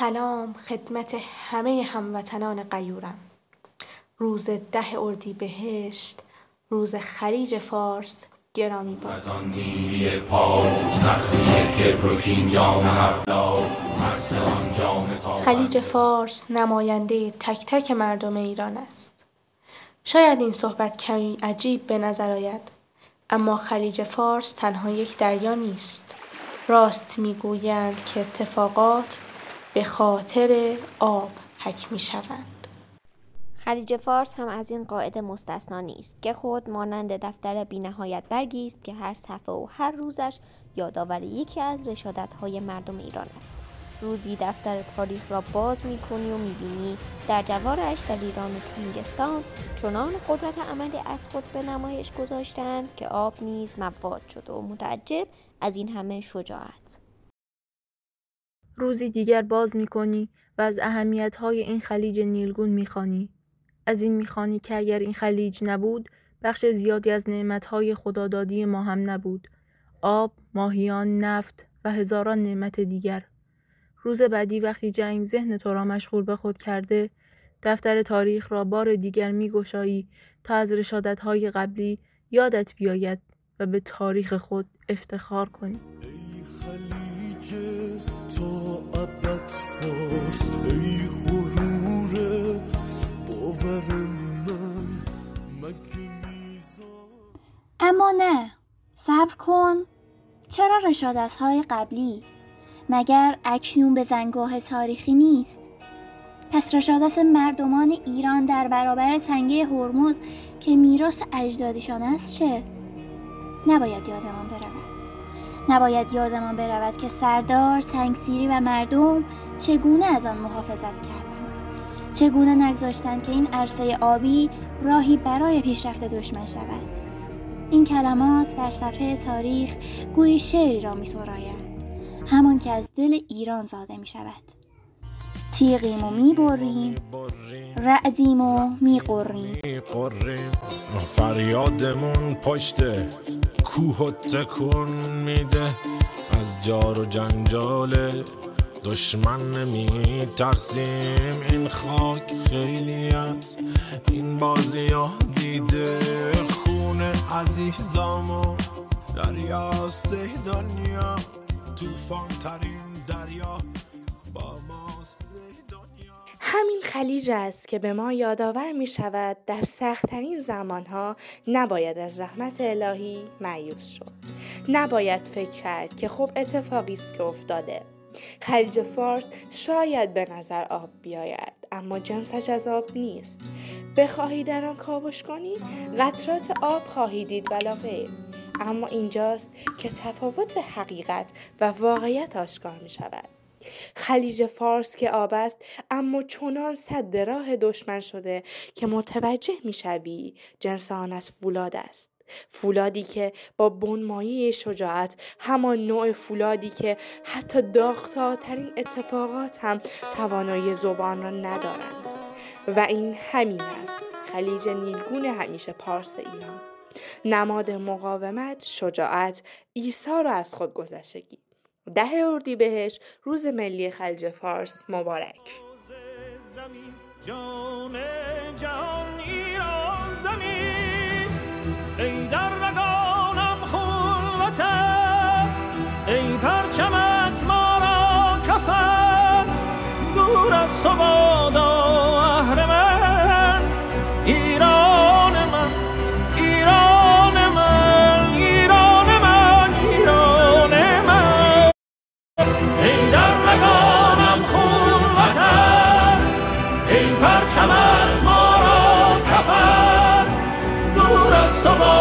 سلام خدمت همه هموطنان غیورم. روز 10 اردیبهشت، روز خلیج فارس گرامی باد. از آن نیلی پاک زخمی کبر و کین جام افلاک مست آن جام تاق. خلیج فارس نماینده تک تک مردم ایران است. شاید این صحبت کمی عجیب به نظر آید، اما خلیج فارس تنها یک دریا نیست. راست میگویند که اتفاقات به خاطر آب حک می‌شوند. خلیج فارس هم از این قاعده مستثنا نیست که خود مانند دفتر بی‌نهایت برگی است که هر صفحه و هر روزش یادآور یکی از رشادت‌های مردم ایران است. روزی دفتر تاریخ را باز می‌کنی و می‌بینی در جوارش در ایران تنگستان چنان قدرت عملی از خود به نمایش گذاشتند که آب نیز مواد شد و متعجب از این همه شجاعت. روزی دیگر باز می‌کنی و از اهمیت‌های این خلیج نیلگون می‌خوانی. از این می‌خوانی که اگر این خلیج نبود، بخش زیادی از نعمت‌های خدادادی ما هم نبود. آب، ماهیان، نفت و هزاران نعمت دیگر. روز بعدی وقتی جنگ ذهن تو را مشغول به خود کرده، دفتر تاریخ را بار دیگر می‌گشایی تا از رشادت‌های قبلی یادت بیاید و به تاریخ خود افتخار کنی. ای خلیج تا ابد فارس، ای غرور باور من مگه میزان. اما نه، صبر کن. چرا رشادت‌های قبلی؟ مگر اکنون به زنگاه تاریخی نیست؟ پس رشادت مردمان ایران در برابر تنگه هرمز که میراث اجدادشان است چه؟ نباید یادمان برود که سردار، تنگسیری و مردم چگونه از آن محافظت کردند. چگونه نگذاشتند که این عرصه آبی راهی برای پیشرفت دشمن شود. این کلمات بر صفحه تاریخ گویی شعری را می‌سرایند، همان که از دل ایران زاده می‌شود. تیغیم و می‌بریم، رعدیم و می‌غریم. فریادمون پشت کوه تکون میده، از جار و جنجال دشمن نمی ترسیم. این خاک خیلی از این بازی ها دیده، خون عزیزامون دریاست دنیا، توفان ترین دریا با ماست دنیا. همین خلیج است که به ما یادآور می شود در سخت‌ترین زمانها نباید از رحمت الهی مایوس شد. نباید فکر کرد که خب اتفاقی است که افتاده. خلیج فارس شاید به نظر آب بیاید، اما جنسش از آب نیست. بخواهی در آن کاوش کنی، قطرات آب خواهی دید ولا غیر. اما اینجاست که تفاوت حقیقت و واقعیت آشکار می شود. خلیج فارس که آب است، اما چنان سد راه دشمن شده که متوجه می شوی جنس آن از فولاد است. فولادی که با بنمایه شجاعت، همان نوع فولادی که حتی داغ‌ترین اتفاقات هم توانایی ذوبان را ندارند. و این همین است خلیج نیلگون همیشه پارس ایران. نماد مقاومت، شجاعت، ایثار و از خودگذشتگی. 10 اردیبهشت روز ملی خلیج فارس مبارک. جان جهان ایران زمین، ای در رگانم خون وطن، ای پرچمت ما را کفن، دور از تو بادا اهرمن، ایران من، ایران من، ایران من، ایران من. ای در رگانم خون وطن، ای پرچمت ما را کفن، دور از تو